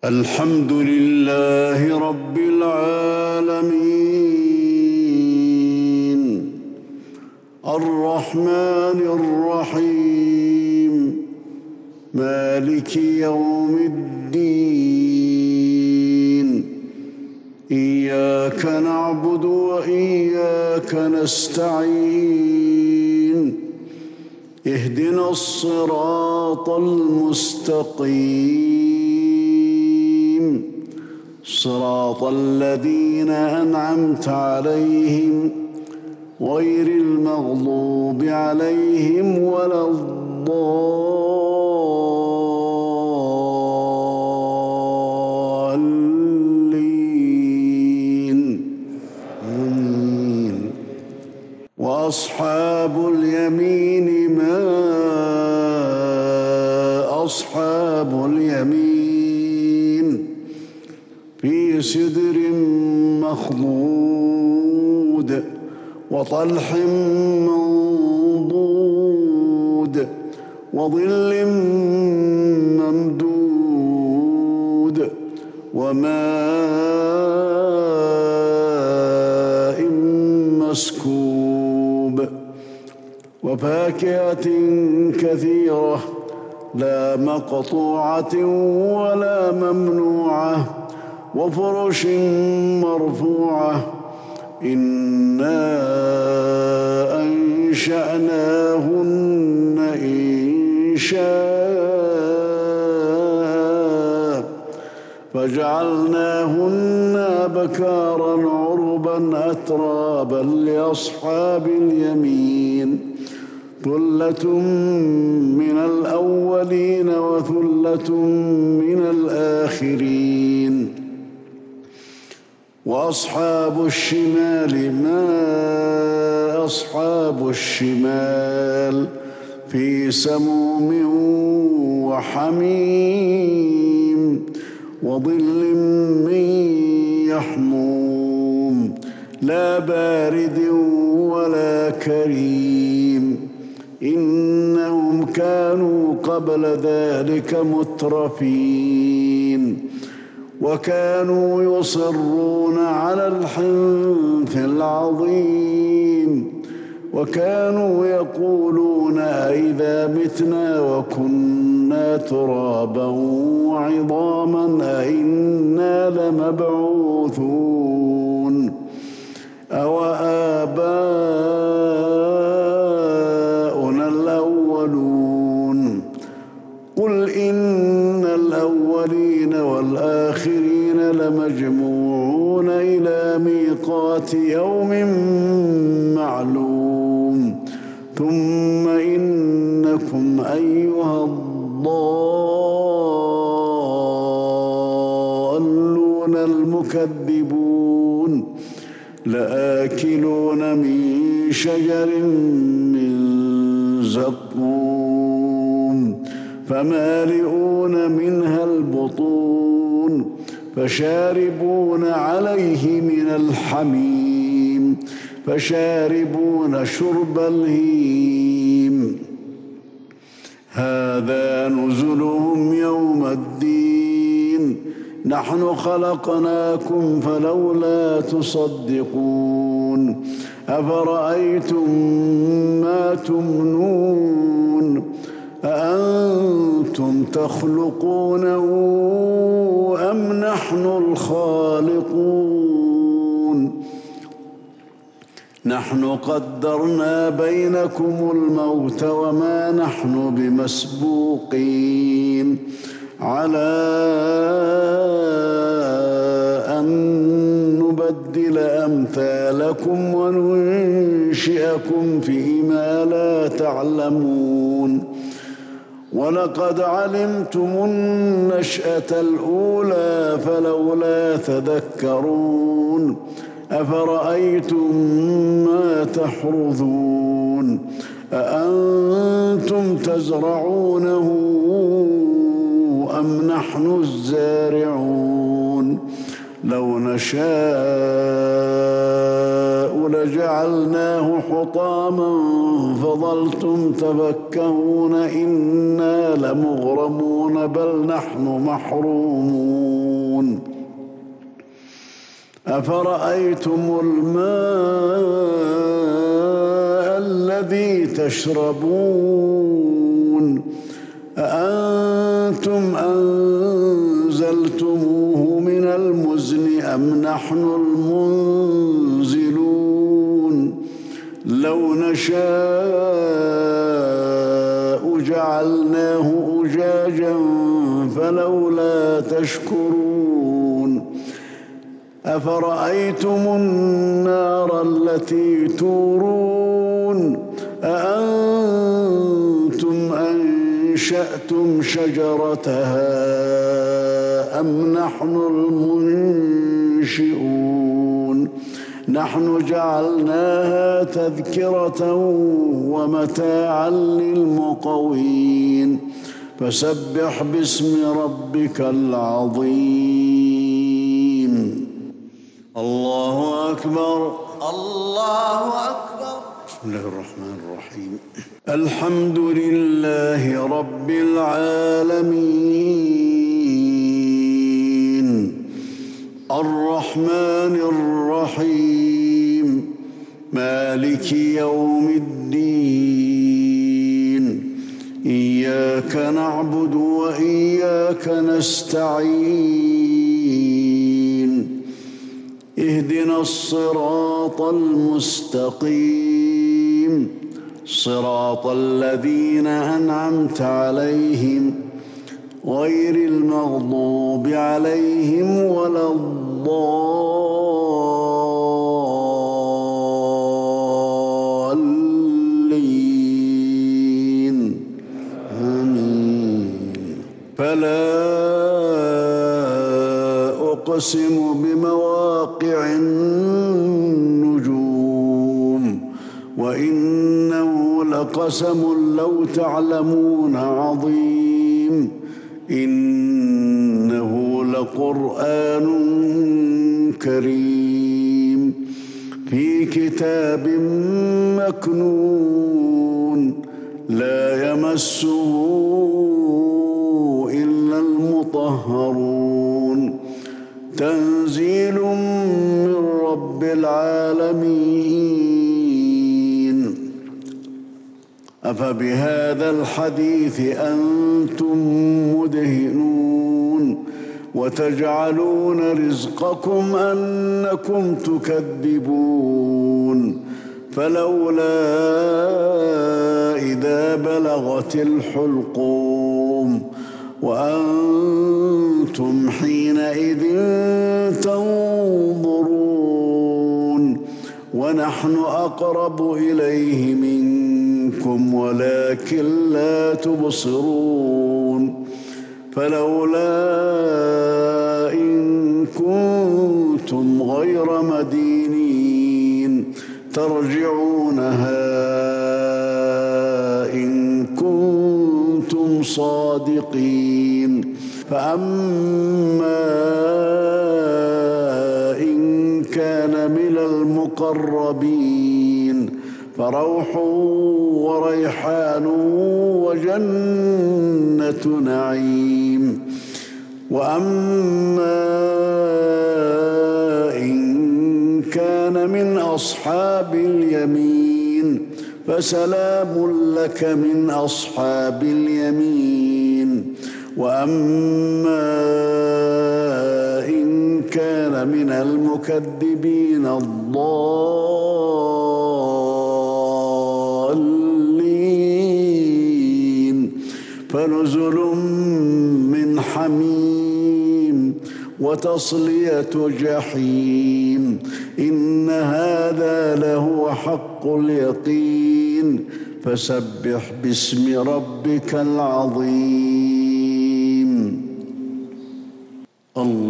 الحمد لله رب العالمين الرحمن الرحيم مالك يوم الدين إياك نعبد وإياك نستعين اهدنا الصراط المستقيم صراط الذين أنعمت عليهم غير المغضوب عليهم ولا الضالين آمين. وأصحاب اليمين ما أصحاب اليمين في سدر مخضود وطلح منضود وظل ممدود وماء مسكوب وفاكهة كثيرة لا مقطوعة ولا ممنوعة وفرش مرفوعة إنا أنشأناهن إنشاء فجعلناهن بكارا عربا أترابا لأصحاب اليمين ثلة من الأولين وثلة من الآخرين وأصحاب الشمال ما أصحاب الشمال في سموم وحميم وظل من يحموم لا بارد ولا كريم إنهم كانوا قبل ذلك مترفين وكانوا يصرون على الحنث العظيم وكانوا يقولون أئذا متنا وكنا ترابا وعظاما أئنا لمبعوثون أو آباؤنا الأولون قل إن الأولين والآخرين لمجموعون إلى ميقات يوم معلوم ثم إنكم أيها الضالون المكذبون لآكلون من شجر من زقوم فمالئون منها البطون فشاربون عليه من الحميم فشاربون شرب الهيم هذا نزلهم يوم الدين نحن خلقناكم فلولا تصدقون أفرأيتم ما تمنون أأنتم تخلقونه أم نحن الخالقون نحن قدرنا بينكم الموت وما نحن بمسبوقين على أن نبدل أمثالكم وننشئكم فيما لا تعلمون ولقد علمتم النشأة الأولى فلولا تذكرون أفرأيتم ما تحرثون أأنتم تزرعونه أم نحن الزارعون لو نشاء لجعلناه حطاما فظلتم تفكهون إنا لمغرمون بل نحن محرومون أفرأيتم الماء الذي تشربون أأنتم أنزلتموه من المزن أم نحن المنزلون لو نشاء جعلناه أجاجا فلولا تشكرون أفرأيتم النار التي تورون أأنتم أنشأتم شجرتها أم نحن المنشئون نحن جعلناها تذكرة ومتاعا للمقوين فسبح باسم ربك العظيم. الله أكبر. الله أكبر. بسم الله الرحمن الرحيم. الحمد لله رب العالمين الرحمن الرحيم مالك يوم الدين إياك نعبد وإياك نستعين اهدنا الصراط المستقيم صراط الذين أنعمت عليهم غير المغضوب عليهم ولا الضالين آمين. فلا أقسم بمواقع النجوم وإنه لقسم لو تعلمون عظيم إنه لقرآن كريم في كتاب مكنون لا يمسه إلا المطهرون تنزيل من رب العالمين. أفبهذا الحديث أنتم مدهنون وتجعلون رزقكم أنكم تكذبون فلولا إذا بلغت الحلقوم وأنتم حينئذ تنظرون ونحن أقرب إليه منكم ولكن لا تبصرون فلولا إن كنتم غير مدينين ترجعونها إن كنتم صادقين فأما إن كان من المقربين فروح وريحان وجنة نعيم وأما إن كان من أصحاب اليمين فسلام لك من أصحاب اليمين وأما إن كان من المكذبين الضالين فنزل من حميم وتصلية جحيم إن هذا لهو حق اليقين فسبح باسم ربك العظيم. الله